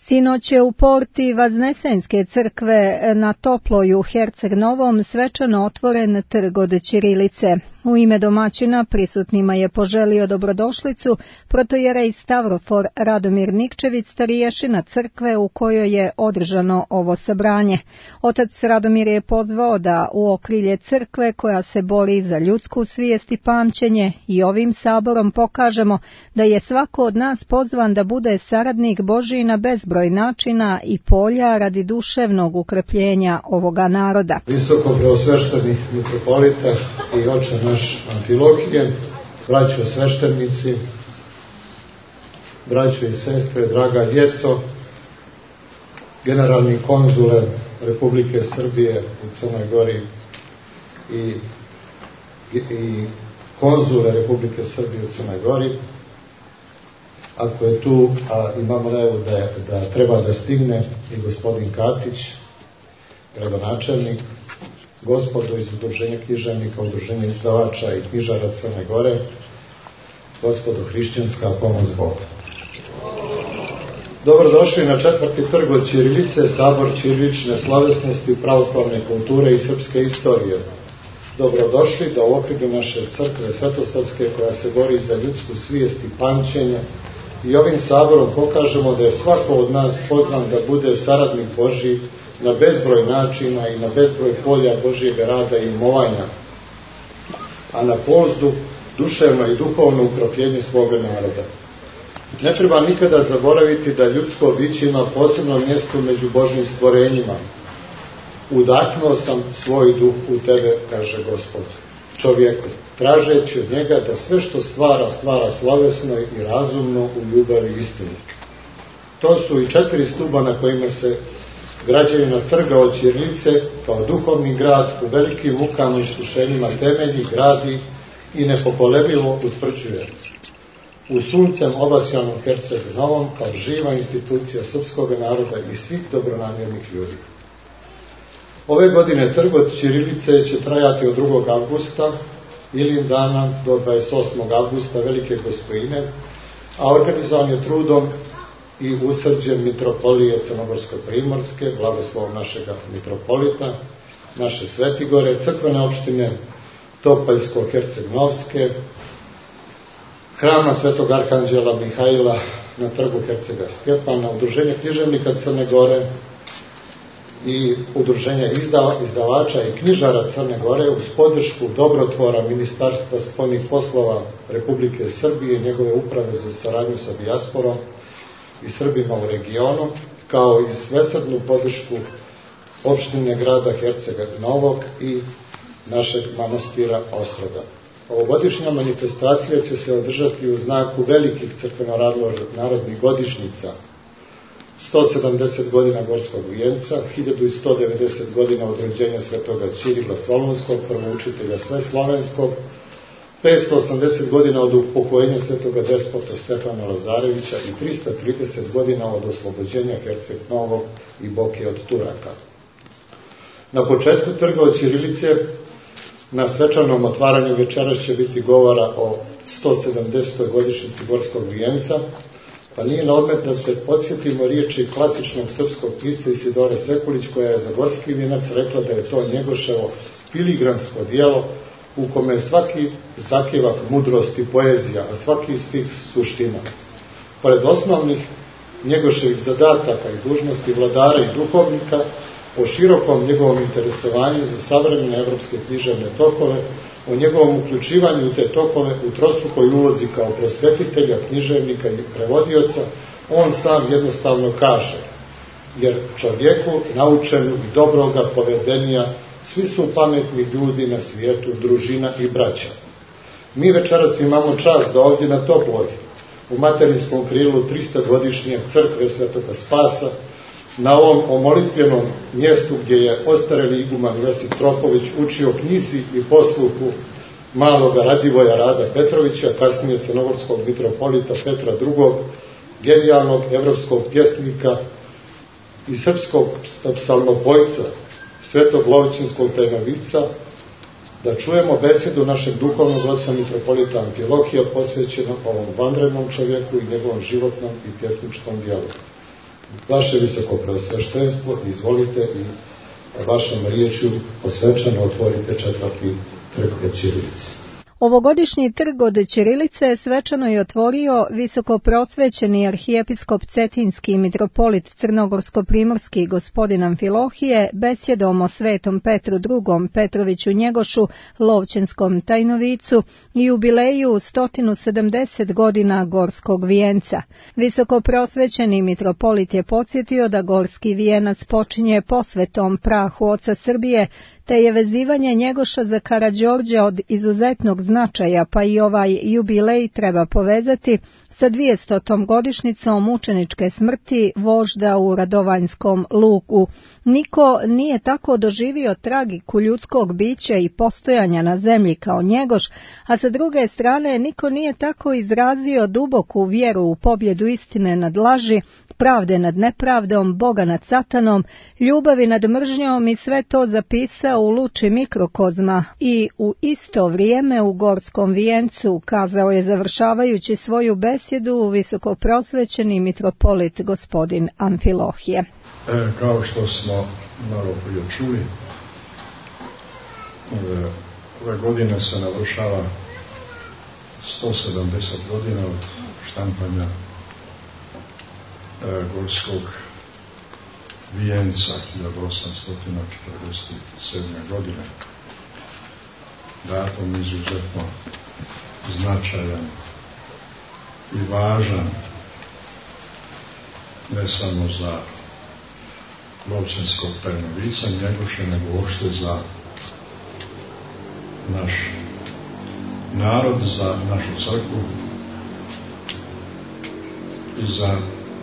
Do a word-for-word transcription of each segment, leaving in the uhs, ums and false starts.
Sinoć je u porti Vaznesenske crkve na Toploj u Herceg Novom svečano otvoren trg od ćirilice. U ime domaćina prisutnima je poželio dobrodošlicu protojerej Stavrofor Radomir Nikčević, starješina crkve u kojoj je održano ovo sabranje. Otac Radomir je pozvao da u okrilje crkve koja se bori za ljudsku svijest i pamćenje i ovim saborom pokažemo da je svako od nas pozvan da bude saradnik Božji na bezbroj načina i polja radi duševnog ukrepljenja ovoga naroda. Visoko preosvešteni mitropolita i oče naš Amfilohije, braćo sveštenici, braćo i sestre, draga djeco, generalni konzule Republike Srbije u Crnoj Gori i, i konzule Republike Srbije u Crnoj Gori. Ako je tu, a imamo najavu da, da treba da stigne i gospodin Katić, gradonačelnik, gospodo iz Udruženja književnika, Udruženja izdavača i knjižara Crne Gore, gospodo hrišćanska pomoć Boga. Dobrodošli na četvrti trg od ćirilice, sabor ćirilične slavesnosti, pravoslavne kulture i srpske istorije. Dobrodošli da u okrilju naše crkve Svetosavske, koja se bori za ljudsku svijest i pamćenje, i ovim saborom pokažemo da je svako od nas pozvan da bude saradnik Božji na bezbroj načina i na bezbroj polja Božjeg rada i umovanja, a na pozdu duševno i duhovno ukropljenje svoga naroda. Ne treba nikada zaboraviti da ljudsko biće ima posebno mjesto među Božjim stvorenjima. Udahnuo sam svoj duh u tebe, kaže Gospod, čovjeku, tražeći od njega da sve što stvara, stvara slavesno i razumno u ljubavi i istini. To su i četiri stuba na kojima se građevina trga od ćirilice kao duhovni grad u velikim mukama i iskušenjima temelji, gradi i nepokolebljivo utvrđuje. U suncem obasjanom Hercegu Novom kao živa institucija srpskog naroda i svih dobronamjernih ljudi. Ove godine trg od ćirilice će trajati od drugog avgusta ili dana do dvadeset osmog avgusta Velike Gospojine, a organizovan je trudom i usrđem mitropolije Crnogorsko-Primorske, blagoslovom našega mitropolita, naše Svetigore, crkvene opštine Topaljsko-Herceg-Novske, hrama Svetog Arhanđela Mihajla na trgu Hercega Stjepana, Udruženje književnika Crne Gore i Udruženja izdavača i knjižara Crne Gore uz podršku dobrotvora Ministarstva spoljnih poslova Republike Srbije i njegove uprave za saradnju sa dijasporom i Srbima u regionu, kao i svesrdnu podršku opštine grada Hercega Novog i našeg manastira Ostroga. Ovogodišnja manifestacija će se održati u znaku velikih crkveno-narodnih godišnjica, sto sedamdeset godina Gorskog vijenca, hiljadu sto devedeset godina od rođenja svetoga Ćirila Solunskog, prvoučitelja Sveslovenskog, petsto osamdeset godina od upokojenja svetoga despota Stefana Lazarevića i trista trideset godina od oslobođenja Herceg Novog i Boke od Turaka. Na početku trga od ćirilice, na svečanom otvaranju večeras će biti govora o sto sedamdesetoj godišnjici Gorskog vijenca, pa nije na odmet da se podsjetimo riječi klasičnog srpskog pisca Isidore Sekulić, koja je za Gorski vijenac rekla da je to Njegoševo filigransko dijelo u kome je svaki zakivak mudrost i poezija, a svaki stih suština. Pored osnovnih Njegoševih zadataka i dužnosti vladara i duhovnika, o širokom njegovom interesovanju za savremene evropske književne tokove, o njegovom uključivanju u te tokove u trostrukoj ulozi kao prosvetitelja, književnika i prevodioca, on sam jednostavno kaže, jer čovjeku naučenu i dobroga povedenija svi su pametni ljudi na svijetu, družina i braća. Mi večeras imamo čast da ovdje na Toploj, u materinskom krilu tristogodišnje crkve Svetoga Spasa, na ovom omolitvenom mjestu gdje je ostareli iguman Josip Tropović učio knjizi i posluhu maloga Radivoja Rada Petrovića, kasnije crnogorskog mitropolita Petra drugog, genijalnog evropskog pjesnika i srpskog psalmopojca Svetog Lovćinskog Tajnovica, da čujemo besedu našeg duhovnog oca mitropolita Amfilohija posvećenog ovom vanrednom čovjeku i njegovom životnom i pjesničkom dijelu. Vaše visokopreosveštenstvo, izvolite i vašom riječju posvečano otvorite četvrti trg od ćirilice. Ovogodišnji trg od ćirilice svečano je otvorio visokoprosvećeni arhijepiskop Cetinski mitropolit Crnogorsko-primorski gospodin Amfilohije besjedom o svetom Petru drugom Petroviću Njegošu, Lovćenskom tajnovicu i jubileju sto sedamdeset godina Gorskog vijenca. Visokoprosvećeni mitropolit je podsjetio da Gorski vijenac počinje posvetom prahu oca Srbije, te je vezivanje Njegoša za Karađorđa od izuzetnog značaja, pa i ovaj jubilej treba povezati sa dvijestotom godišnjicom mučeničke smrti vožda u Radovanjskom luku. Niko nije tako doživio tragiku ljudskog bića i postojanja na zemlji kao Njegoš, a sa druge strane niko nije tako izrazio duboku vjeru u pobjedu istine nad laži, pravde nad nepravdom, Boga nad satanom, ljubavi nad mržnjom i sve to zapisao u luči mikrokozma i u isto vrijeme u Gorskom vijencu, kazao je završavajući svoju besjedu visokoprosvećeni mitropolit gospodin Amfilohije. E, kao što smo malo prije čuli, e, ove godine se navršava sto sedamdeset godina od štampanja e, Gorskog vijenca hiljadu osamsto četrdeset sedme. godine. Datum izuzetno značajan i važan ne samo za Lovćenskog tajnovica Njegoša, nego uopšte za naš narod, za našu crkvu i za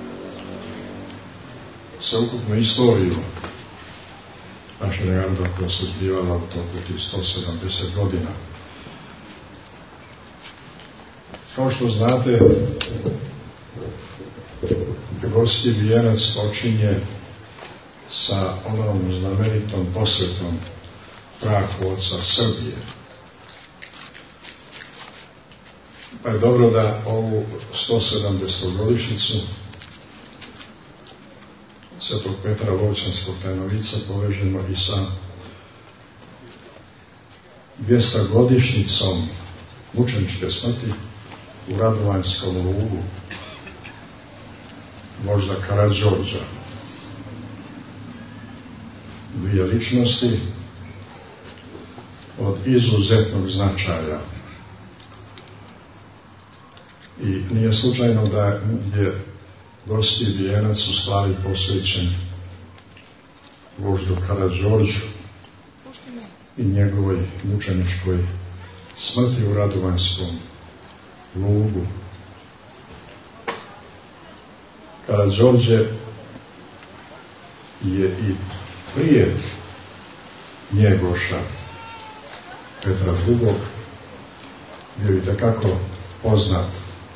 sveukupnu istoriju našeg naroda koja se zbivala u toku tih sto sedamdeset godina. Kao što znate, Gorski vijenac počinje sa onom znamenitom posvetom prahu oca Srbije. Pa je dobro da ovu sto sedamdesetu godišnjicu Svetog Petra Lovćenskog tajnovica povežemo i sa dvjesto-godišnjicom mučeničke smrti u Radovanjskom lugu vožda Karađorđa. Dvije ličnosti od izuzetnog značaja. I nije slučajno da je Gorski vijenac u stvari posvećen voždu Karađorđu i njegovoj mučeničkoj smrti u Radovanjskom lugu. Karađorđe je i prije Njegoša Petra drugog bio i takako poznat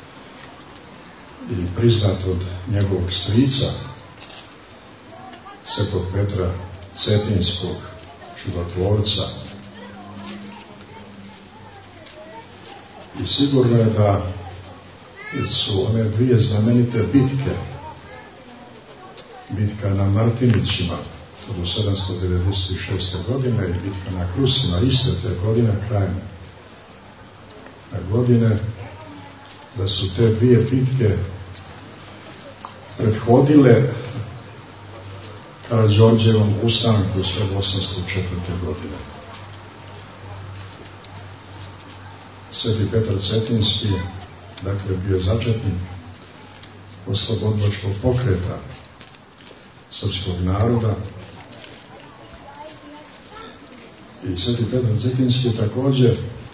i priznat od njegovog strica Svetog Petra Cetinskog čudotvorca. I sigurno je da su one dvije znamenite bitke, bitka na Martinićima od sedamsto devedeset šeste. godine i bitka na Krusima iste te godine, krajem godine, da su te dvije bitke prethodile Karađorđevom ustanku sve osamsto četvrte. godine. Sveti Petar Cetinski, dakle, bio začetnik oslobodilačkog pokreta srpskog naroda. I Sveti Petar Cetinski je također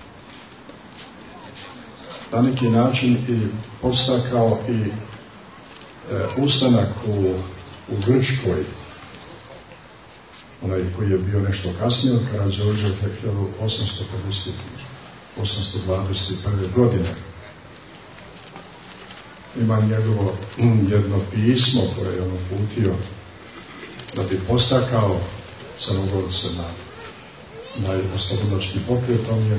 na neki način i podstakao i e, ustanak u, u Grčkoj, onaj koji je bio nešto kasnije od Karađorđa hiljadu osamsto dvadeset prve. godine. Ima njegovo jedno pismo koje je on uputio da bi postakao Crnogorce na, na oslobodilački pokret. On je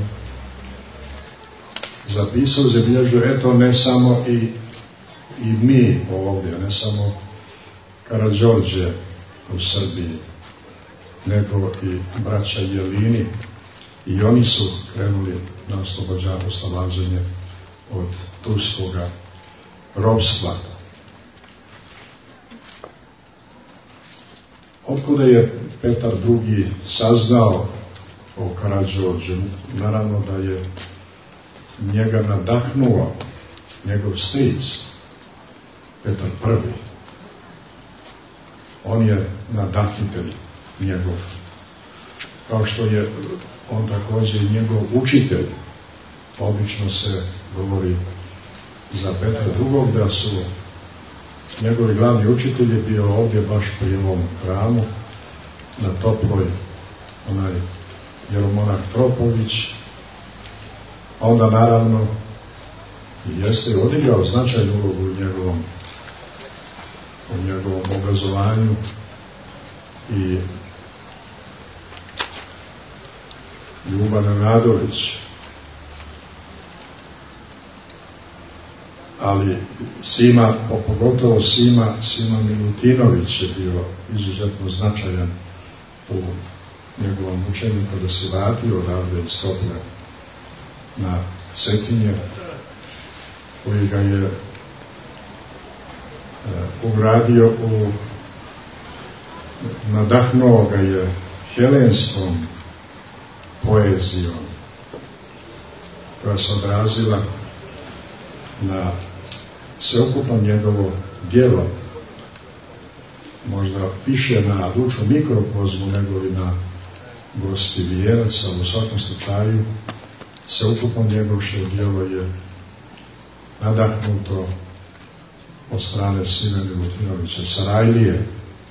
zapisao, zabilježio, eto, ne samo i, i mi ovdje, ne samo Karađorđe u Srbiji, nego i braća Jelini, i oni su krenuli na oslobađanje od turskoga ropstva. Otkuda je Petar drugi saznao o Karađorđu? Naravno da je njega nadahnuo njegov stric Petar prvi. On je nadahnitelj njegov, kao što je on također i njegov učitelj. Obično se govori za Petra drugog da su njegovi glavni učitelji bio ovdje baš pri ovom hramu na Toploj, onaj jeromonah Tropović, a onda naravno jeste odigrao značajnu ulogu u njegovom u njegovom obrazovanju i Ljuba Nenadović. Ali Sima, pogotovo Sima, Sima Milutinović je bio izuzetno značajan u njegovom učenju kada se vratio odavde iz Tople na Cetinje, koji ga je ugradio u, nadahnuo ga je helenskom poezijom koja se odrazila na sveukupno njegovo djelo, možda više na dušu mikrokozmu nego li na Gosti Vijerac, ali u svakom slučaju sveukupno njegovo djelo je nadahnuto od strane Sime Milutinovića Sarajlije.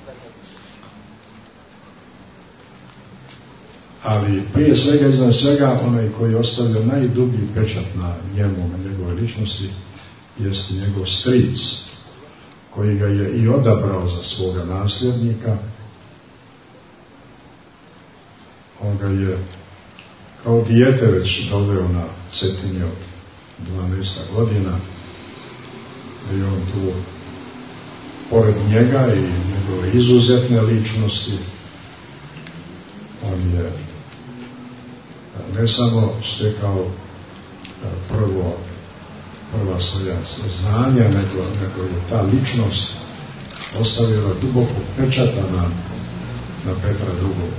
Ali prije svega, iznad svega, onaj koji ostavlja najdublji pečat na njemu, na njegove ličnosti, jeste njegov stric, koji ga je i odabrao za svoga nasljednika. On ga je kao dijete već doveo na Cetinje od dvanaest godina, i on tu, pored njega i njegove izuzetne ličnosti, on je ne samo stekao prvo, prva svoja znanja, nego, nego je ta ličnost ostavila dubokog pečata na, na Petra drugog.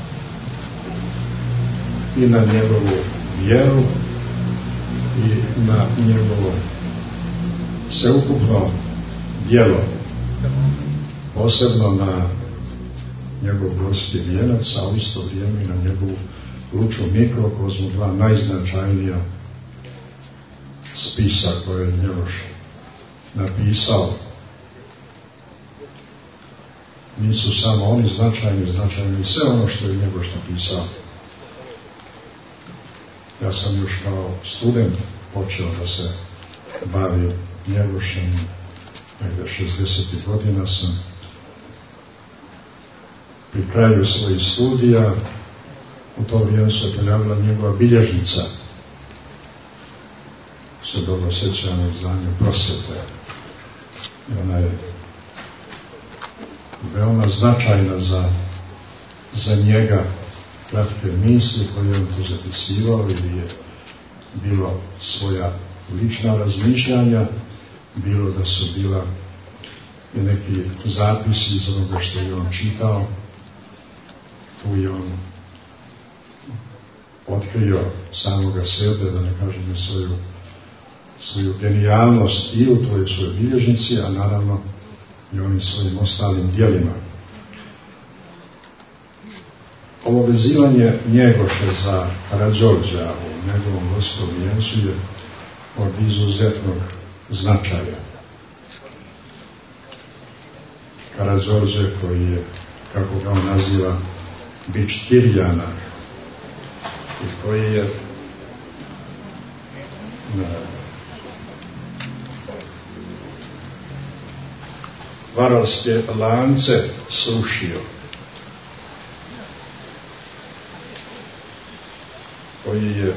I na njegovu vjeru i na njegovo sveukupno djelo, posebno na njegov Gosti vijenac, a u isto vrijeme i na njegovu Luču mikrokozmu, dva najznačajnija spisa koje je Njegoš napisao. Nisu samo oni značajni, značajni sve ono što je Njegoš napisao. Ja sam još kao student počeo da se bavim Njegošem, negdje šezdesetih godina sam pri kraju svojih studija. U to vrijeme se pojavila njegova bilježnica, se dobro sjećam u izdanju Prosvete. I ona je veoma značajna za, za njega, kratke misli koje on tu zapisivao, ili je bilo svoja lična razmišljanja, bilo da su bila i neki zapisi iz onoga što je on čitao. Tu je on otkrio samoga sebe, da ne kažem svoju, svoju genijalnost i u toj svojoj bilježnici, a naravno i onim svojim ostalim djelima. Ovo vezivanje Njegoša za Karađorđa u njegovom Gostovom vijencu je od izuzetnog značaja. Karađorđe, koji je, kako ga on naziva, bič Tirjana, i koji je na varalske lance srušio, koji je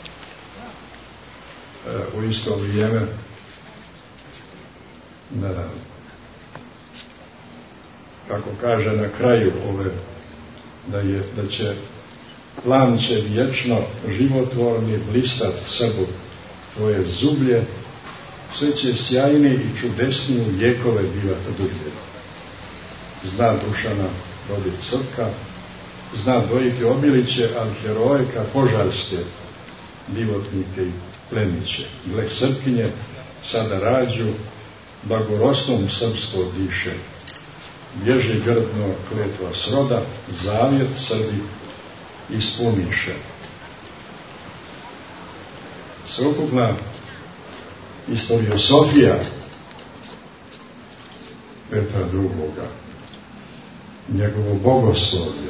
u isto vrijeme na kako kaže na kraju ove, da, je, da će plan će vječno životvorni blistat Srbu tvoje zublje, sve će sjajni i čudesni lijekove bivat dublje. Zna Dušana rodit Crka, zna dvojiti Obiliće, al herojka požarske, divotnike i plemiće. Gle Srpkinje sada rađu, blagorostom srpsko diše. Bježi grdno kletva sroda, zavjet Srbi ispuniše. Sveukupna istoriosofija Petra drugoga, njegovo bogoslovlje,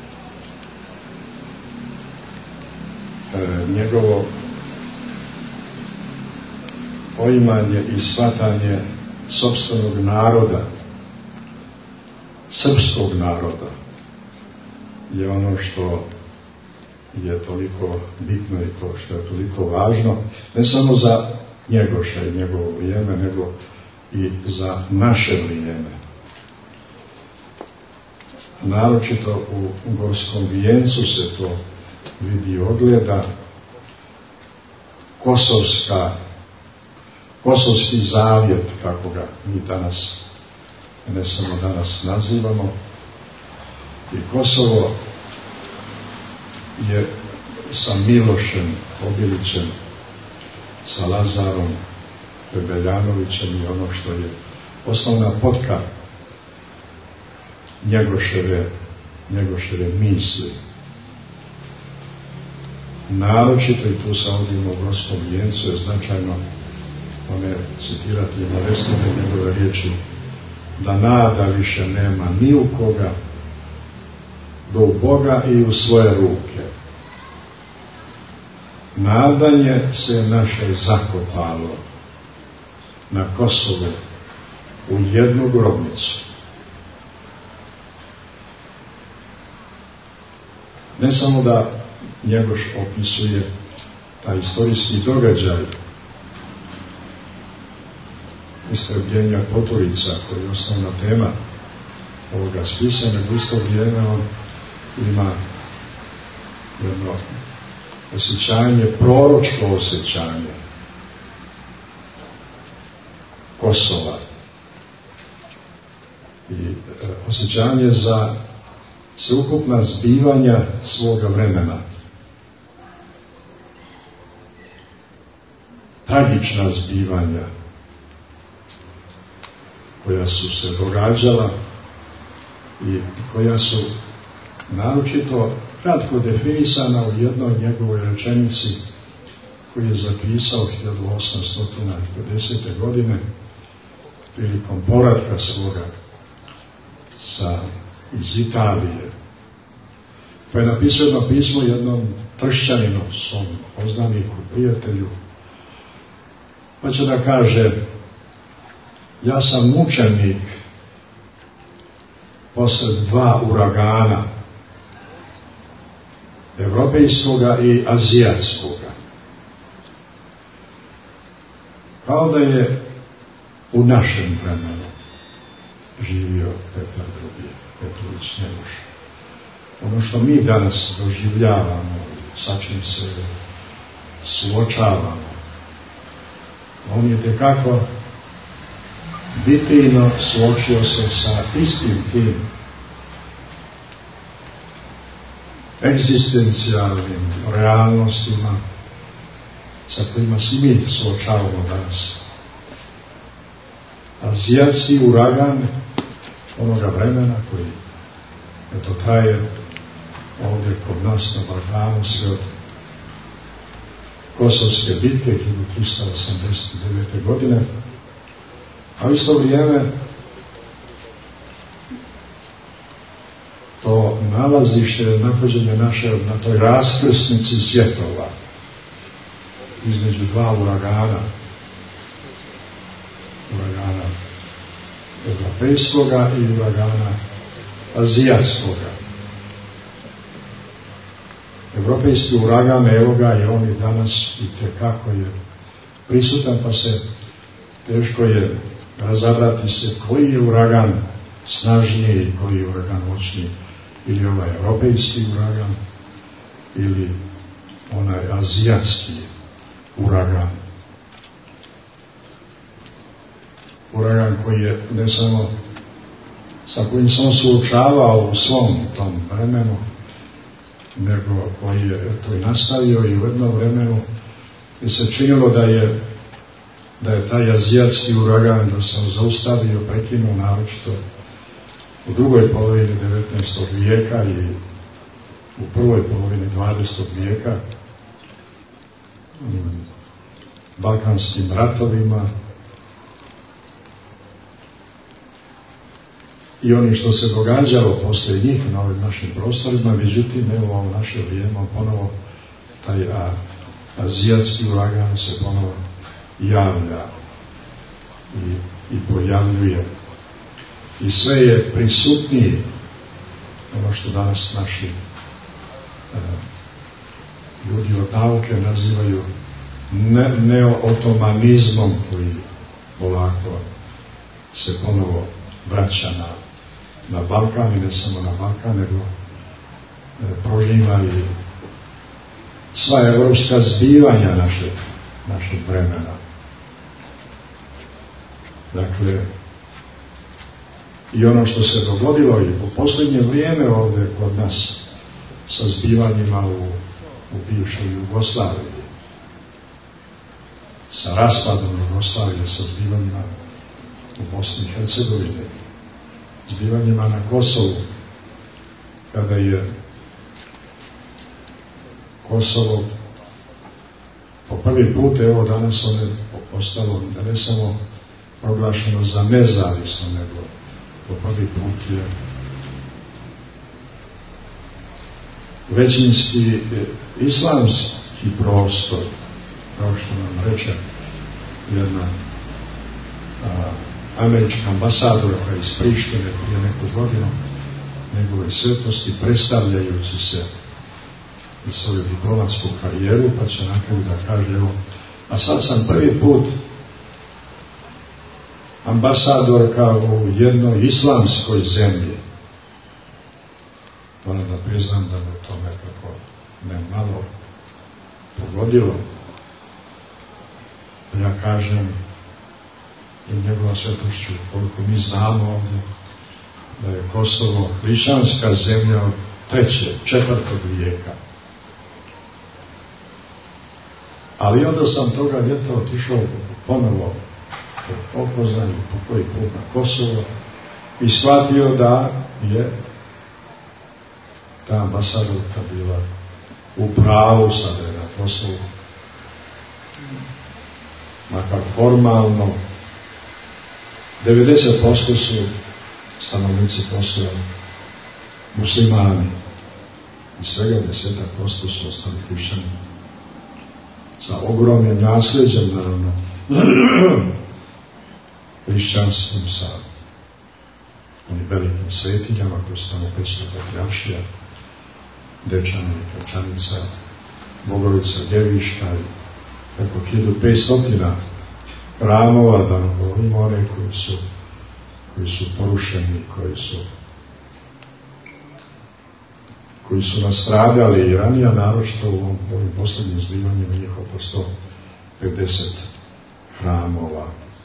e, njegovo poimanje i shvatanje sopstvenog naroda, srpskog naroda, je ono što je toliko bitno i to što je toliko važno, ne samo za Njegoša i njegovo vrijeme, nego i za naše vrijeme. Naročito u Gorskom vijencu se to vidi i ogleda. Kosovska, Kosovski zavjet, kako ga mi danas, ne samo danas nazivamo, i Kosovo je sa Milošem Obilićem, sa Lazarom Bebeljanovićem i ono što je osnovna potka Njegoševe, Njegoševe misli. Naročito, i tu se ovdje u Gorskom vijencu je značajno one citirati i navesti njegove riječi, da nada više nema ni u koga, do u Boga i u svoje ruke. Nadanje se naše zakopalo na Kosovu u jednu grobnicu. Ne samo da Njegoš opisuje taj istorijski događaj istrebljenja poturica, koji je osnovna tema ovoga spisa, nego isto vrijeme on ima jedno osjećanje, proročko osjećanje Kosova i e, osjećanje za sveukupna zbivanja svoga vremena. Tragična zbivanja koja su se događala i koja su naročito kratko definisana u jednoj njegovoj rečenici koju je zapisao hiljadu osamsto pedesete. godine prilikom povratka svoga sa, iz Italije. Pa je napisao jedno pismo jednom tršćaninu, svom poznaniku, prijatelju, pa će da kaže: ja sam mučenik posled dva uragana, evropejskoga i azijatskoga. Kao da je u našem vremenu živio Petar drugi, Petrović Njegoš. Ono što mi danas doživljavamo, sa čim se suočavamo, on je tekako bitino suočio se sa istim tim egzistencijalnim realnostima sa kojima se mi suočavamo danas. Azijatski uragan onoga vremena koji eto traje ovdje kod nas na Balkanu sve od Kosovske bitke hiljadu trista osamdeset devete. godine, a u isto vrijeme to nalazište, nahođenje naše na toj raskrsnici svjetova između dva uragana, uragana evropejskoga i uragana azijatskoga. Evropejski uragan, evo ga, je on i danas i tekako je prisutan, pa se teško je razabrati se koji je uragan snažniji, koji je uragan moćniji, ili ovaj europejski uragan, ili onaj azijatski uragan. Uragan koji je ne samo sa kojim sam suočavao u svom tom vremenu, nego koji je to i nastavio i u jednom vremenu i se činilo da je da je taj azijatski uragan da sam zaustavio, prekinuo naročito u drugoj polovini devetnaestog vijeka i u prvoj polovini dvadesetog vijeka balkanskim ratovima i onim što se događalo poslije njih na ovim našim prostorima. Međutim, evo ovo naše vrijeme ponovo taj a, azijatski uragan se ponovo javlja i, i pojavljuje i sve je prisutniji ono što danas naši e, ljudi od nauke nazivaju ne, neootomanizmom, koji polako se ponovo vraća na, na Balkan, i ne samo na Balkan, nego e, prožima i sva evropska zbivanja našeg, našeg vremena. Dakle, i ono što se dogodilo i u posljednje vrijeme ovdje kod nas sa zbivanjima u, u bivšoj Jugoslaviji, sa raspadom Jugoslavije, sa zbivanjima u Bosni i Hercegovini, zbivanjima na Kosovu, kada je Kosovo po prvi put, evo danas ono je postalo ne samo proglašeno za nezavisno, nego po prvi put je većinski islamski prostor, kao što nam reče jedna a, američka ambasadorka iz Prištine prije neku godinu, njegove svetosti, predstavljajući se i svoju diplomatsku karijeru, pa će na kraju da kaže, evo, a sad sam prvi put ambasadorka u jednoj islamskoj zemlji. Moram da priznam da me to nekako ne malo pogodilo. Ja kažem i njegova svetošću, koliko mi znamo ovdje, da je Kosovo hrišćanska zemlja od trećeg, četvrtog vijeka. Ali onda sam toga ljeta otišao ponovo po Poznanju, po koji put na Kosovo, i shvatio da je ta ambasadorka bila u pravu, sada je na Kosovu, makar formalno devedeset posto su stanovnici Kosova muslimani i svega deset posto su ostali hrišćani, sa ogromnim nasljeđem, naravno, hrišćanskim, sa onim velikim svetinjama koji su tamo petsto patrijaršija, Dečani, Kačanica, Bogovica, Ljeviška i preko hiljadu petsto hramova, da ne govorimo one koji su, koji su porušeni, koji su koji su nastradali i ranije, naročito u ovim posljednjim zbivanjima, njih oko sto pedeset hramova.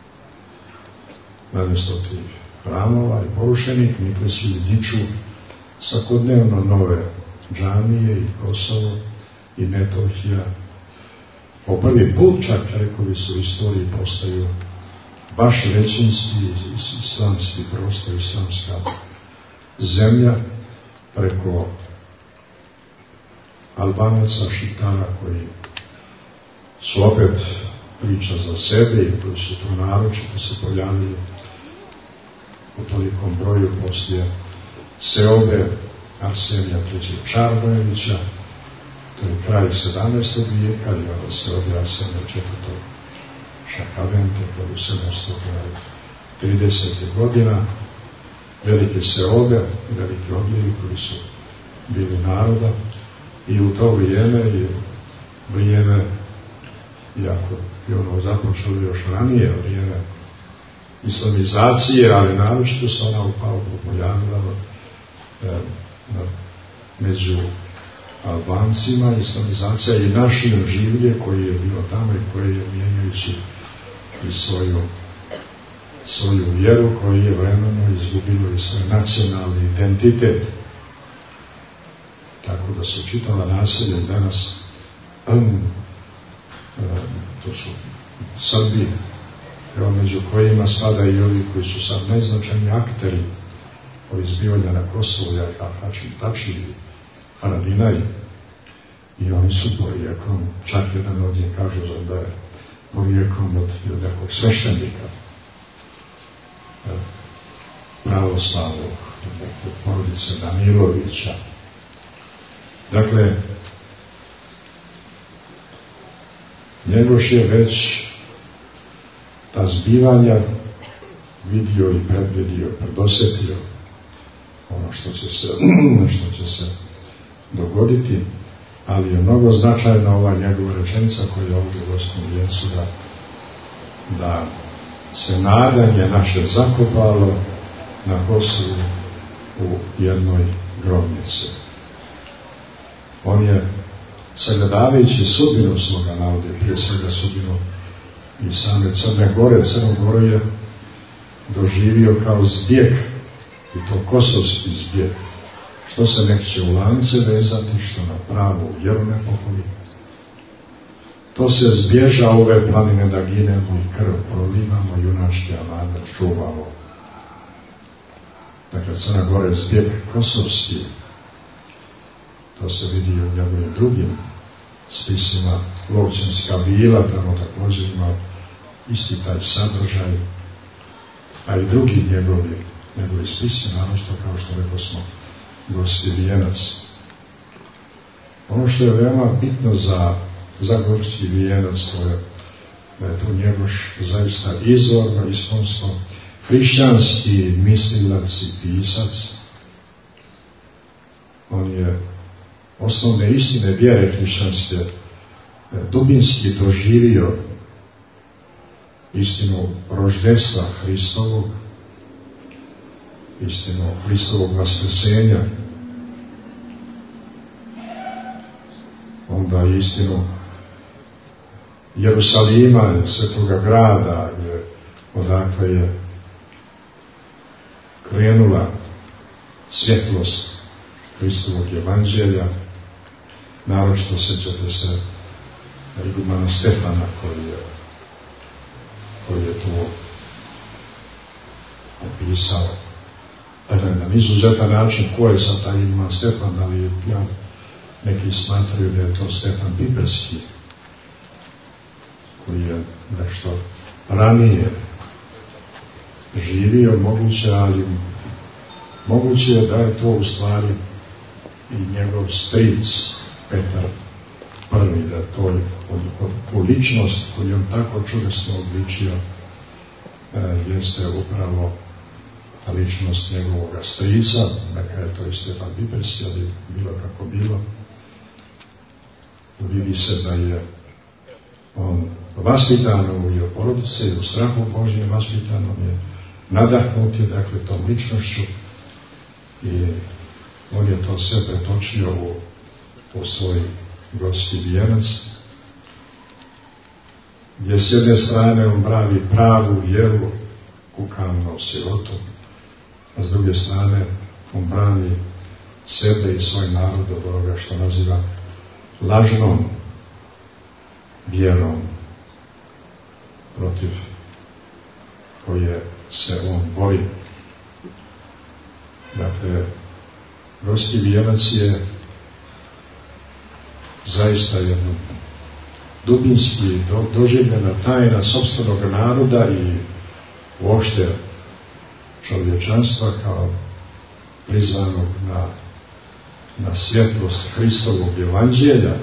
Namesto tih hramova i porušenih, nikli su i diču svakodnevno nove džamije i Kosovo i Metohija. Po prvi put, čak rekovi su, u istoriji postaju baš većinski islamski prostor, islamska zemlja, preko Albanaca, Šiptara, koji su opet priča za sebe i koji su tu naročito se pojavili u tolikom broju poslije seobe Arsenija trećeg Čarnojevića, to je kraj sedamnaestog vijeka, i ovo seobe Arsenija četvrtog Šakavente, koji u sedamsto tridesetih godina, velike seobe, veliki odljevi koji su bili naroda, i u to vrijeme je vrijeme, iako je ono započelo još ranije, vrijeme islamizacije, ali naročito se ona upao pojavila e, među Albancima, islamizacija i našim življe koji je bilo tamo i koji je mijenjajući i svoju, svoju vjeru, koji je vremenom izgubilo i svoj nacionalni identitet. Tako da su čitava naselja danas, um, um, to su Srbi, evo među kojima spada i ovi koji su sad najznačajni akteri o izbivanja na Kosovu, jak Hačin Tačiji, Haradinaj, i oni su porijeklom, čak jedan od njih kaže da je porijeklom od nekog sveštenika pravoslavnog, od porodice Danilovića. Dakle, Njegoš je već ta zbivanja vidio i predvidio, predosjetio ono što će se, što će se dogoditi, ali je mnogo značajna ova njegova rečenica koja je ovdje u osmom vijencu da, da se nadanje naše zakopalo na Kosovu u jednoj grobnici. On je, sagledavajući sudbinu svoga naroda, prije svega sudbinu i same Crne Gore, Crnu Goru je doživio kao zbjeg, i to kosovski zbjeg, što se neće u lance vezati, što na pravu vjeru ne pokoli. To se zbježa ove planine da ginemo i krv prolivamo, junački amanet čuvamo. Dakle, Crna Gora je zbjeg kosovski. To se vidi u njegovim drugim spisima. Lovćenska vila, tamo također ima isti taj sadržaj, a i drugi njegovi, njegovi spisi, naročito kao što rekao smo, Gorski vijenac. Ono što je veoma bitno za, za Gorski vijenac, to je da je to Njegoš zaista izvorno, iskonsko, hrišćanski mislilac i pisac. On je osnovne istine vjere hrišćanske dubinski doživio istinu roždestva Hristovog, istinu Hristovog vaskrsenja, onda istinu Jerusalima, svetoga grada, gdje odakle je krenula svjetlost Hristovog evanđelja. Naročito sjećate se igumana Stefana koji je, koji je to opisao na izuzetan način. Ko je sad taj iguman Stefan, ali ja, neki smatraju da je to Stefan Piperski, koji je nešto ranije živio, moguće, ali moguće je da je to u stvari i njegov stric Petar prvi, da to je od, od, od ličnost koju on tako čudesno obličio e, jeste upravo ličnost njegovoga strica, neka je to i Stefan Piperski, ali bilo kako bilo, vidi se da je on vaspitan u porodice i u strahu Božjem vaspitan, on je nadahnut je, dakle, tom ličnošću i on je to sve pretočio u, u svoj Gorski vijenac, gdje s jedne strane on bravi pravu vjeru kukanom sirotu, a s druge strane on brani sebe i svoj narod od onoga što naziva lažnom vjerom, protiv koje se on bori. Dakle, Gorski vijenac je zaista jedno dubinski do, doživljena tajna sopstvenog naroda i uopšte čovječanstva kao prizvanog na, na svjetlost Hristovog evanđelja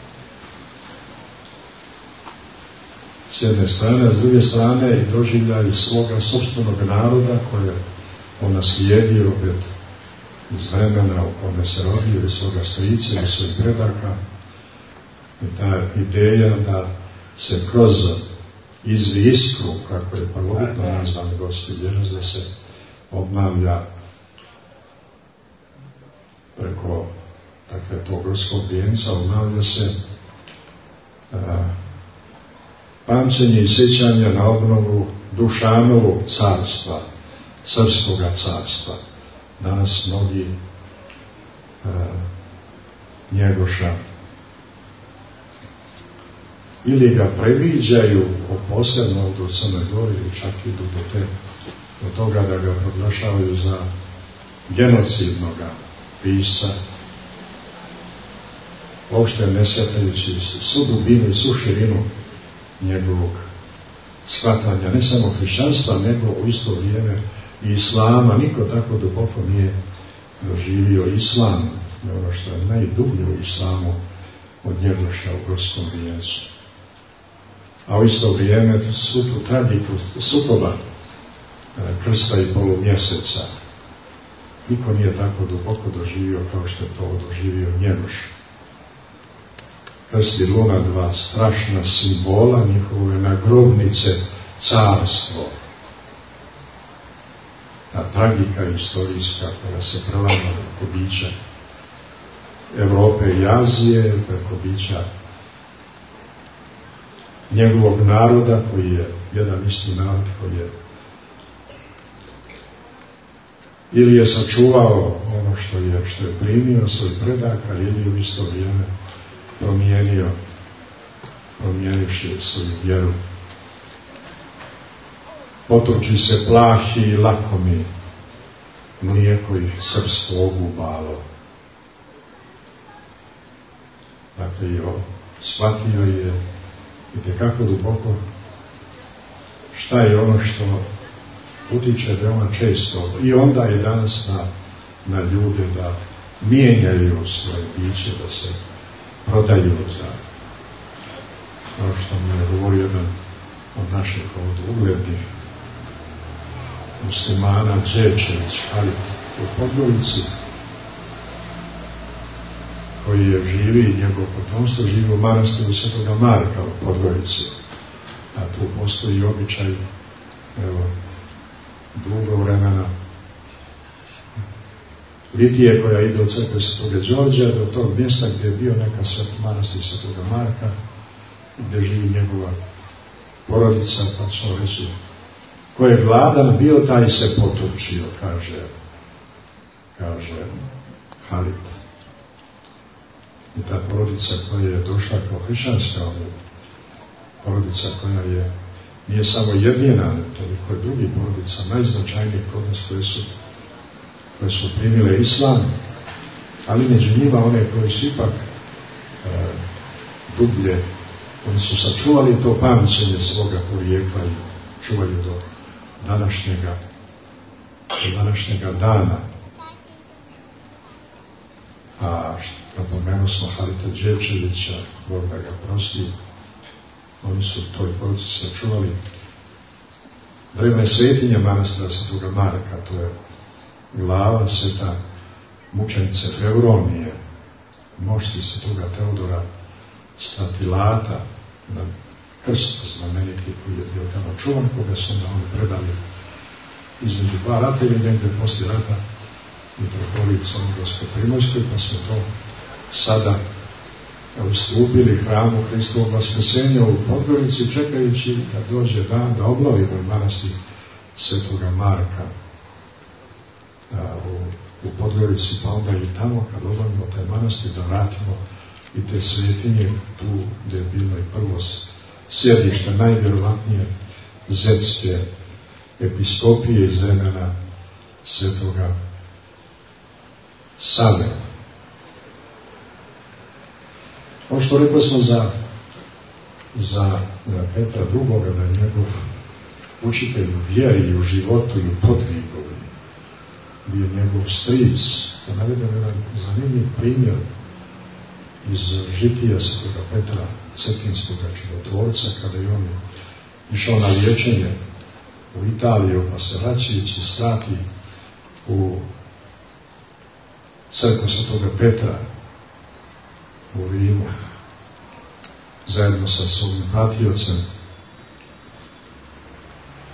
s jedne strane, a s druge strane i doživlja i svoga sopstvenog naroda koje on naslijedio opet iz vremena u kome se rodio, iz svoga strica i svojih predaka. I ta ideja da se kroz iz Iskru, kako je prvobitno nazvan Gorski vjenac, da se obnavlja preko dakle, tog Gorskog vijenca, obnavlja se a, pamćenje i sjećanje na obnovu Dušanovog carstva, Srpskoga carstva. Danas mnogi a, Njegoša ili ga previđaju posebno do Crne Gore ili čak idu do, te, do toga da ga proglašavaju za genocidnoga pisca, uopšte ne shvatajući svu dubinu i svu širinu njegovog shvatanja, ne samo hrišćanstva, nego u isto vrijeme i islama. Niko tako duboko nije doživio islam, ono što je najdublje u islamu od Njegoša u Gorskom vijencu. A u isto vrijeme svu tu tragiku sukoba krsta i polumjeseca niko nije tako duboko doživio kao što je to doživio Njegoš. Krst i luna, dva strašna simbola njihove nagrobnice, carstvo. Ta tragika istorijska koja se prelama preko bića Evrope i Azije, preko bića njegovog naroda, koji je jedan isti narod, koji je ili je sačuvao ono što je, što je primio svoj predaka, ili u isto vrijeme promijenio, promijenivši svoju vjeru. Potoči se plahi i lakomi, mlijeko ih srpstvo ogubalo. Dakle, i on shvatio je itekako duboko šta je ono što utiče veoma često i onda je danas na, na ljude da mijenjaju svoje biće, da se prodaju za ono što mi je govorio jedan od naših ovdje uglednih muslimana, Đečević, ali u Podgorici, koji je živi i njegov potomstvo živi u manastiru Svetoga Marka u Podgorici. A tu postoji običaj, evo, dugo vremena litije koja ide od crkve Svetoga Đorđa do tog mjesta gdje je bio neka manastir Svetoga Marka, gdje živi njegova porodica, pa ćemo reći, ko je gladan bio, taj se potučio, kaže, kaže Halit. I ta porodica koja je došla kao hrišćanska, porodica koja je, nije samo jedina, toliko je drugih porodica, najznačajnijih porodica koje su, koje su primile islam, ali među njima one koje su ipak e, dublje, oni su sačuvali to pamćenje svoga porijekla i čuvaju do današnjega, do današnjega dana. A napomenuo smo Halita Đečevića, Bog da ga prosti, oni su toj porodici sačuvali vreme svetinja manastira Svetoga Marka, to je glava sveta mučenice Fevronije, mošti Svetoga Teodora Stratilata, na krstu znameniti koji je bio tamo čuvan, koga su onda oni predali između dva rata ili negdje poslije rata mitropolit Crnogorsko-Primorskoj, pa smo to sada ustupili hramu Hristovog Vaskrsenja u Podgorici, čekajući da dođe dan da obnovimo manastir Svetoga Marka a, u, u Podgorici, pa onda i tamo kad obnovimo taj manastir da vratimo i te svetinje tu gdje je bilo i prvo sjedište najvjerovatnije zetske episkopije iz vremena Svetoga Save. Ono što rekli smo za, za Petra drugoga, da je njegov učitelj u vjeri i u životu i u podvigu, bio njegov stric, da navedem jedan zanimljiv primjer iz žitija Svetoga Petra Cetinskoga čudotvorca, kada je on išao na liječenje u Italiju, pa se vraćajući strati u crkvu Svetoga Petra u Rimu, zajedno sa svojim pratiocem,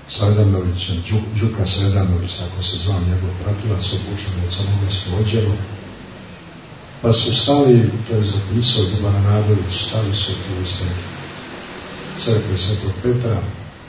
Sredanovićem, Đuka Sredanović, tako se zvao njegov pratilac, obučen je crnogorsko odjelo. Pa su stali, to je zapisao Ljuba Nadović, stali su tu ispred crkve Svetog Petra.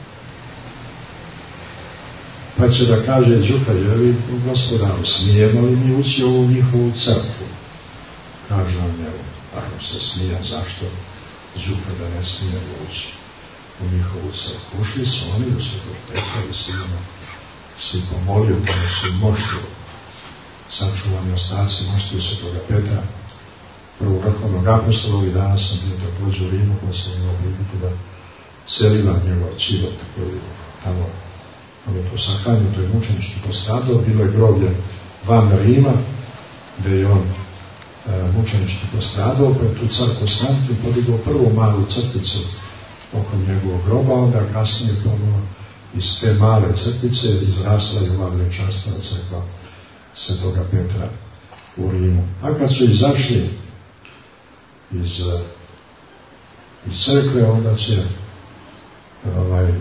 Pa će da kaže Đuka, je li gospodaru, smijemo li mi ući u njihovu crkvu? Kaže on njemu, ako se smije, zašto Đuka da ne smije ući u njihovu crkvu? Ušli su oni u Svetog Petra i sigurno si pomolio da su moštru, sačuvani ostaci moštru Svetoga Petra, prvog vrhovnog apostola. Ovih dana sam bio također u Rimu, pa sam imao priliku da Selima, njegov čivot, koji tamo on je to sahranio, to je mučenički postradao, bilo je groblje van Rima, gde je on e, mučenički postradao, pa je tu car Konstantin podigao prvu malu crticu oko njegovog groba, onda kasnije ponovno iz te male crtice izrasla i ova veličanstvena crkva Svetoga Petra u Rimu. A kad su izašli iz, iz crkve, onda će ovaj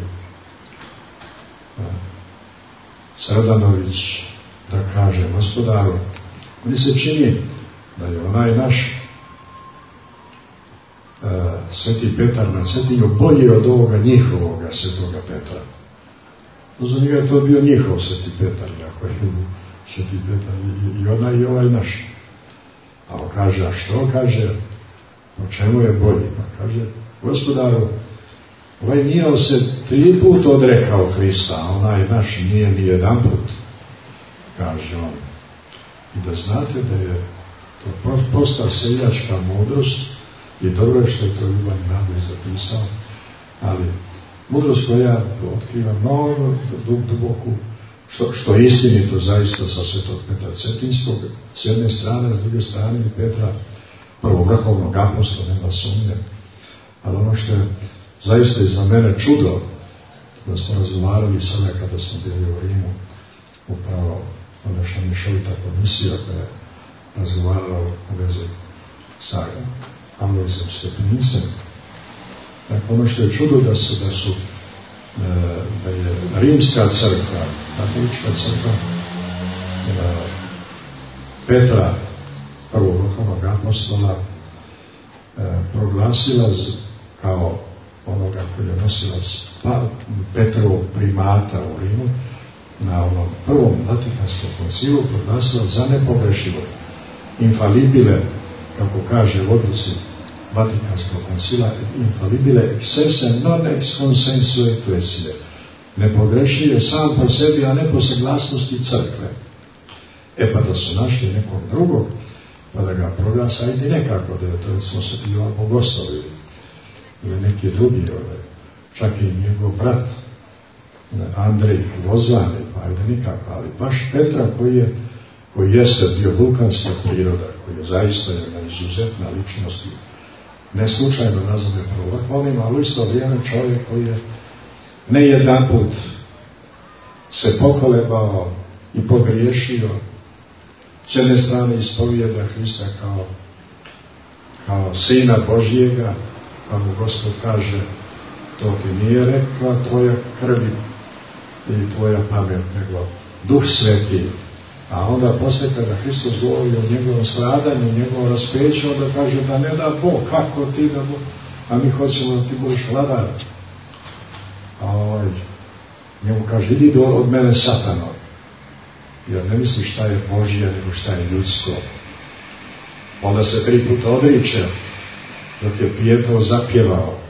Sredanović da kaže, gospodaru, mi se čini da je onaj naš uh, Sveti Petar na Cetinju bolji od ovoga njihovoga Svetoga Petra. Za njega je to bio njihov Sveti Petar, ako je Sveti Petar i, i onaj i ovaj naš. A on kaže, a što kaže, po čemu je bolji? Pa kaže, gospodaru, ovaj nije se tri put odrekao Hrista, a onaj naš nije ni jedan put, kaže on. I da znate da je to posta seljačka mudrost, i dobro je što je to Ljuban Nadović zapisao, ali mudrost koja otkriva mnogo duboku, što, što je istinito zaista sa Svetog Petra Cetinskog, s jedne strane, s druge strane i Petra, prvog vrhovnog apostola, nema sumnje. Ali ono što je zaista je za mene čudo, da smo razgovarali sada kada smo bili u Rimu, upravo naša mješovita komisija koja je razgovarala u vezi sa Ambrozijom Stepenicem. Dakle, ono što je čudo da se da su da je rimska crkva, katolička crkva Petra, prvog vrhovnog apostola, proglasila kao onoga koji je nosilac pa, Petrovog primata u Rimu, na onom prvom Vatikanskom koncilu proglasila za nepogrešivo, infalibile, kako kaže u odluci Vatikanskog koncila, infalibile excesse non ex consensu ecclesiae, nepogrešive sam po sebi, a ne po saglasnosti crkve. E pa da su našli nekog drugog, pa da ga proglasa, ajde nekako, da je to smo se Jovan Bogoslovi ili neki drugi, čak i njegov brat Andrej Vozvani, pa ajde nikako, ali baš Petra koji je koji jeste bio vulkanska priroda, koji je zaista jedna izuzetna ličnost, ne slučajno nazove prvovakvalnim, ali u isto vrijeme čovjek koji je ne jedan put se pokolebao i pogriješio, s jedne strane ispovijeda Hrista kao, kao Sina Božjega, pa mu Gospod kaže, to ti nije rekla tvoja krvi i tvoja pamet, nego Duh Sveti. A onda poslije kada Hristos govori o njegovom stradanju, o njegovom raspeću, onda kaže da ne da Bog, kako ti da Bog, a mi hoćemo da ti budeš vladar. A ovaj, njemu kaže, idi do, od mene Satano, jer ne misli šta je Božje, nego šta je ljudsko. Onda se tri puta odriče, dok je Pijetro zapjevao.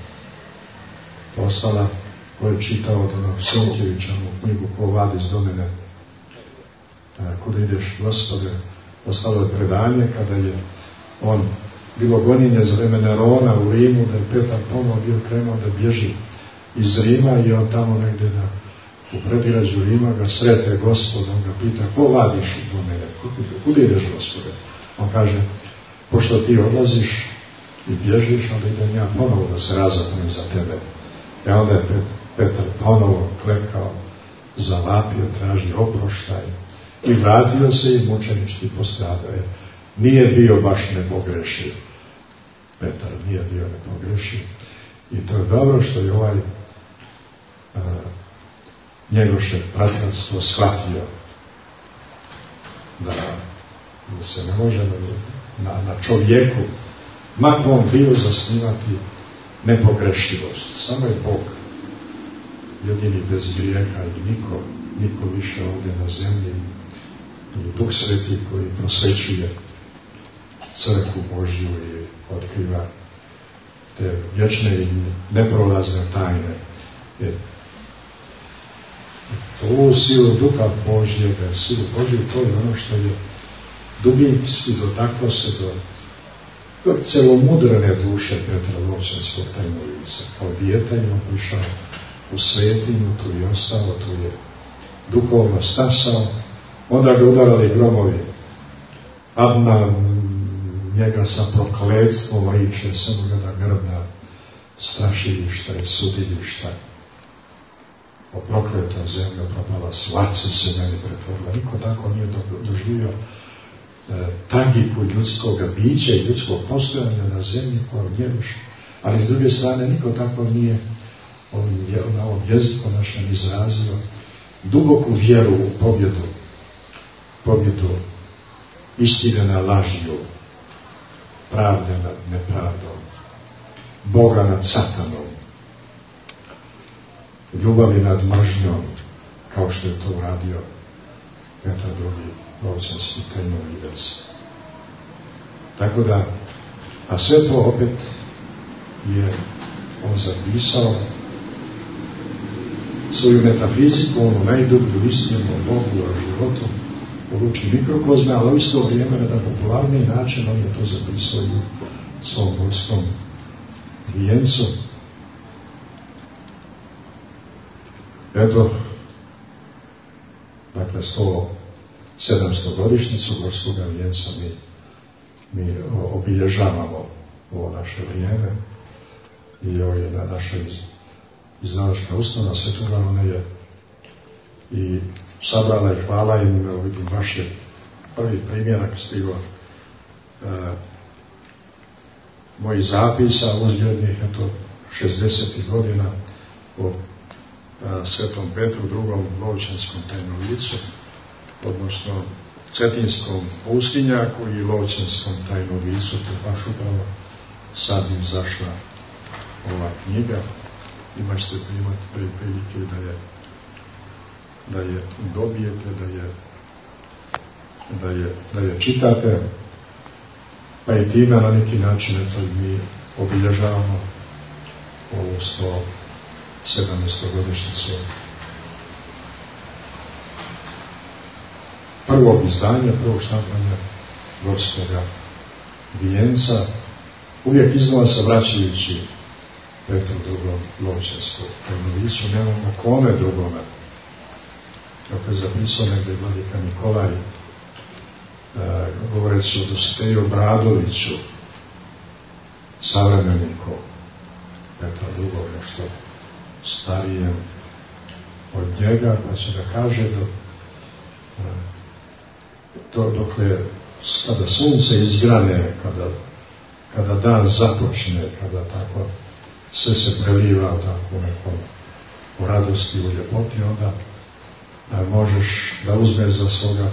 Postala, ko je čitao od onog Sinkjevićanu knjigu Ko vadi iz domene, kuda ideš, Gospode, ostalo je predanje kada je on bilo gonjenje za vreme Nerona u Rimu, da je Petar ponovo bio krenuo da bježi iz Rima i on tamo negdje na, u predgrađu Rima ga srete Gospod, on ga pita, ko vadiš do mene, kuda ideš, Gospode? On kaže, pošto ti odlaziš i bježiš, onda idem ja ponovo da se razapnem za tebe. I onda je Petar ponovo klekao, zavapio, traži oproštaj i vratio se i mučenički postradao je. Nije bio baš nepogrešiv. Petar nije bio nepogrešiv. I to je dobro što je ovaj uh, njegoše bratstvo shvatio da, da se ne može na, na čovjeku, makar on bio, zasnivati nepogrešivost. Samo je Bog jedini bez grijeha i niko, niko više ovdje na zemlji, i Duh Sveti koji prosvećuje crkvu Božju i otkriva te vječne i neprolazne tajne. Jer tu silu Duha Božjega, silu Božju, to je ono što je dubinski dotaklo se do, do celomudrene duše Petra Lovćenskog tajnovica. Kao dijete je on prišao u svetinju, tu je ostao, tu je duhovno stasao, onda ga udarali gromovi, padna njega sa prokletstvom riče, samo ga da grdna strašilišta i sudilišta. O prokleta zemlja propala, svaci se meni pretvorila. Niko tako nije doživio e, tragiku ljudskog bića i ljudskog postojanja na zemlji kao Njegoš. Ali s druge strane niko tako nije ovim, na ovom jeziku našem izrazio duboku vjeru u pobjedu, pobjedu istine na lažju, pravde nad nepravdom, Boga nad satanom, ljubavi nad mržnjom, kao što je to uradio Petar drugi Lovćenski tajnovidac. Tako da, a sve to opet je on zapisao svoju metafiziku, onu najdublju istinu o Bogu, o životu, u luči mikrokozme, ali u isto vrijeme na popularniji način on je to zapisao u svom vojskom vijencu. Eto, dakle, sto sedamsto godišnjicu Gorskoga vijenca mi, mi obilježavamo ovo naše vrijeme i ovo je na naša izdavačka ustanova Svetog Anaje i sabrala i hvala im, vidim baš je prvi primjerak stigo e, mojih zapisa uzgljednih, eto, šezdesetih godina o a, Svetom Petru drugom Lovćenskom tajnovicu, odnosno Cetinskom pustinjaku i Lovćenskom tajnovicu, to baš upravo sad im zašla ova knjiga. Imat ćete primati prilike da je da je dobijete, da je da je, da je čitate, pa i time na neki način eto i mi obilježavamo ovu sto sedamnaestu godišnjicu prvog izdanja, prvog štampanja Gorskoga vijenca, uvijek iznova se vraćajući Petru drugom Lovćenskog tajnovicu, nemamo kome drugome. Kako je zapisao negdje vladika Nikolaj, e, govoreći o Dositeju Obradoviću, savremeniku Petra drugog, nešto starijem od njega, pa će da kaže do, e, to dokle, kada sunce izgrane, kada, kada dan započne, kada tako sve se preliva tako u nekom u radosti, u ljepoti, onda a možeš da uzmeš za svoga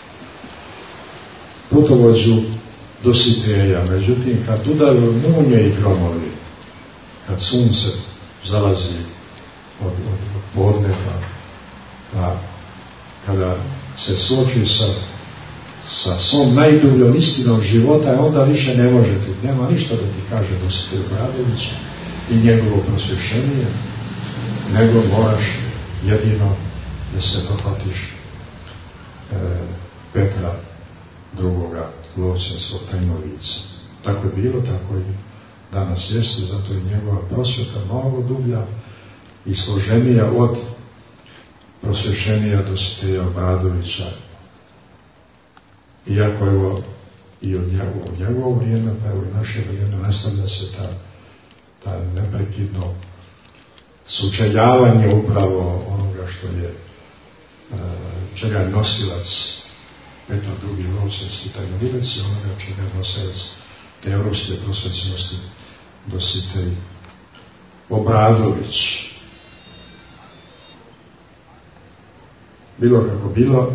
putovođu Dositeja. Međutim, kad udaraju munje i gromovi, kad sunce zalazi od, od, od podne, pa, pa kada se suoči sa, sa svom najdubljom istinom života, onda više ne može ti, nema ništa da ti kaže Dositej Obradović i njegovo prosvješenje, nego moraš jedino da se dohvatiš e, Petra drugoga Lovćenskog tajnovica. Tako je bilo, tako i danas jeste, zato je njegova prosvjeta mnogo dublja i složenija od prosvješenija Dositeja Obradovića. Iako evo i od njegovo, njegovo vrijeme, pa evo i naše vrijeme, nastavlja se ta, ta neprekidno sučeljavanje upravo onoga što je čega je nosilac Petar drugi Lovćenski tajnovidac i onoga čega je nosilac te evropske prosvećenosti Dositej Obradović. Bilo kako bilo,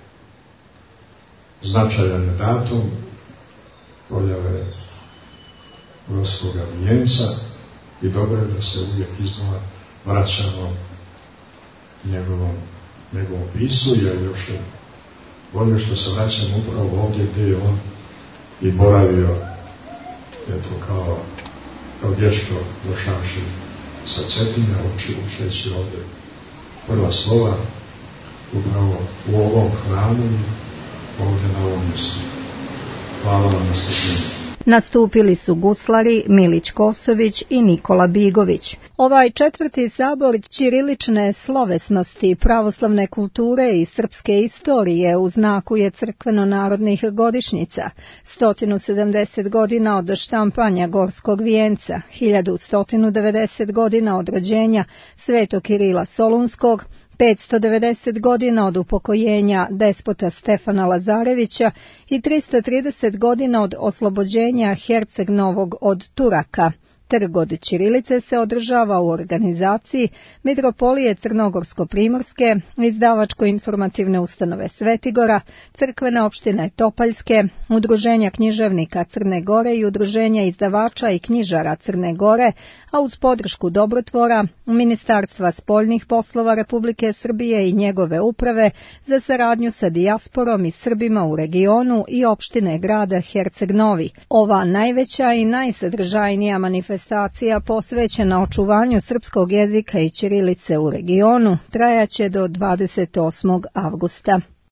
značajan je datum pojave Gorskoga vijenca i dobro je da se uvijek iznova vraćamo njegovom, njegovom pisu, jer još je bolje što se vraćamo upravo ovdje gdje je on i boravio, eto, kao, kao vješto došavši sa Cetinja, uči, učeći ovdje prva slova upravo u ovom hramu i ovdje na ovom mjestu. Hvala vam na strpljenju. Nastupili su guslari Milić Kosović i Nikola Bigović. Ovaj četvrti sabor ćirilične slovesnosti, pravoslavne kulture i srpske istorije u znaku je crkveno-narodnih godišnjica, sto sedamdeset godina od štampanja Gorskog vijenca, hiljadu sto devedeset godina od rođenja Svetog Kirila Solunskog, petsto devedeset godina od upokojenja despota Stefana Lazarevića i tristo trideset godina od oslobođenja Herceg Novog od Turaka. Trg od ćirilice se održava u organizaciji Mitropolije Crnogorsko-primorske, izdavačko-informativne ustanove Svetigora, crkvene opštine Topaljske, Udruženja književnika Crne Gore i Udruženja izdavača i knjižara Crne Gore, a uz podršku Dobrotvora, Ministarstva spoljnih poslova Republike Srbije i njegove uprave za saradnju sa dijasporom i Srbima u regionu i opštine grada Herceg Novi. Ova najveća i najsadržajnija manifestacija posvećena očuvanju srpskog jezika i ćirilice u regionu trajaće do dvadeset osmog avgusta.